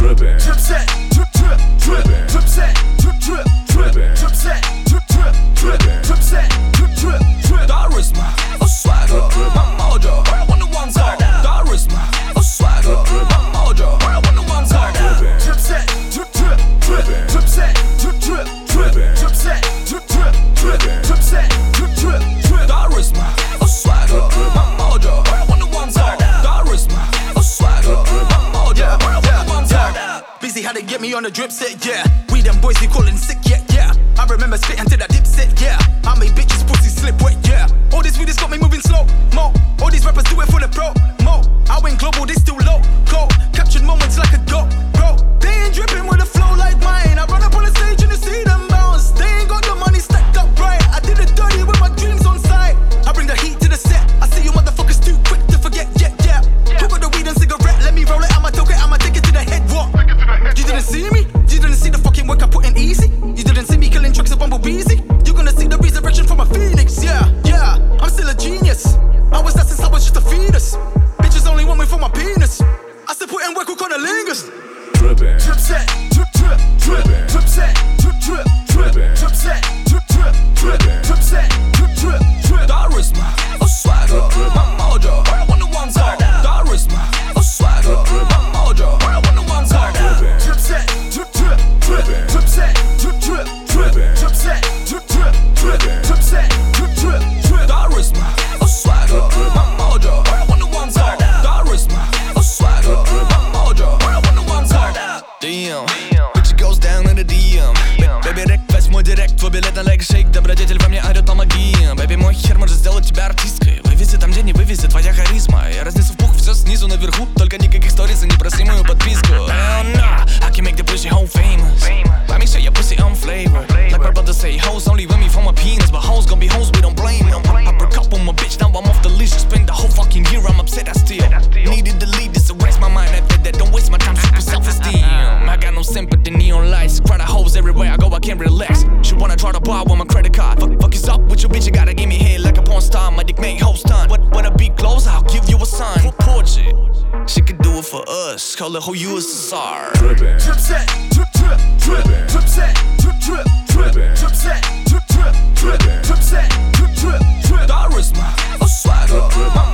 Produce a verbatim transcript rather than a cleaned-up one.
drippin', drip set, drip drip, drippin', drip set, drip drip, drippin', drip set, drip drip, drippin', drip set, drip drip, drip. Charisma, oh swagger, my mojo. I want the ones called Charisma, oh swagger, my mojo. I want the ones called Drip set, drip drip, drippin', drip set, drip drip, drippin', drip set, drip drip, drippin', drip set, drip drip, drip. Charisma, oh swagger, my mojo. I want the ones called Charisma, oh swagger, my mojo. I want the ones called. Busy how they get me on the drip set, yeah. We them boys we callin' sick, yeah, yeah. I remember spitting to that dip set, yeah. I made bitches pussy slip wet, yeah. All this weed has got me moving slow, mo. All these rappers do it for the pro, mo. I went global, they still low, go. Captured moments like a go, bro. They ain't dripping with a flow like mine. I run up on the stage and you see them bounce. They ain't got the money stacked up right. I did it dirty with my dreams on sight. I bring the heat to the set. I see you motherfuckers too quick to forget, yeah, yeah. Who got the weed and cigarette? Let me roll it, I'ma toke it, I'ma take it to the head, what? You didn't see me? You didn't see the fucking work I put in easy? You didn't see me killing tracks of bumblebees? You're gonna see the resurrection from a phoenix, yeah, yeah. I'm still a genius. I was that since I was just a fetus. Bitches only want me for my penis. I still put in work with cunnilingus. drippin', Drip set, drip drip, drippin', drip set, drip drip, drippin', drip set, drip drip, drippin', drip set, drip drip, drip. Charisma, oh swagger, my mojo. I want the ones called Charisma, oh swagger, my mojo. I want the ones called drippin', Drip set, drip drip, drippin', drip set, drip drip, drippin', drip set, drip drip, drippin', drip set, drip drip, drip. Charisma, oh swagger, my mojo. I want the ones called Charisma, oh swagger, my mojo. I want the ones called Damn, bitch goes down in the D M. Baby, рек, возьму директ, твой билет на лег шейк. Добродетель во мне орёт на магии. Baby, мой хер может сделать тебя артисткой. Вывези там, где не вывезет твоя харизма. Я разнесу в пух все снизу наверху. Только никаких сторис и не проси мою подписку. Hell nah, I can make the pussy home famous. Let me show your pussy on flavor. Like my brother say, hoes only with me for my penis. But hoes gon' be hoes, we don't blame them. I broke up with my bitch, now I'm off the leash. Spend the whole fucking year, I'm upset, I still needed to leave this, erase my mind. I did that, don't waste my time, super self-esteem. I got no sympathy, neon lights. Crowd of hoes everywhere I go, I can't relax. She wanna try to buy with my credit card. Fuck, fuck is up with your bitch, you gotta give me head like a porn star. My dick make hoes done. But when I be close, I'll give you a sign. Portrait, she could do it for us. Call her who you is a star. drippin', Drip set, drip drip, drippin', drip set, drip drip, drippin', drip set, drip drip, drippin', drip set, drip drip, drip. Charisma, oh swagger, my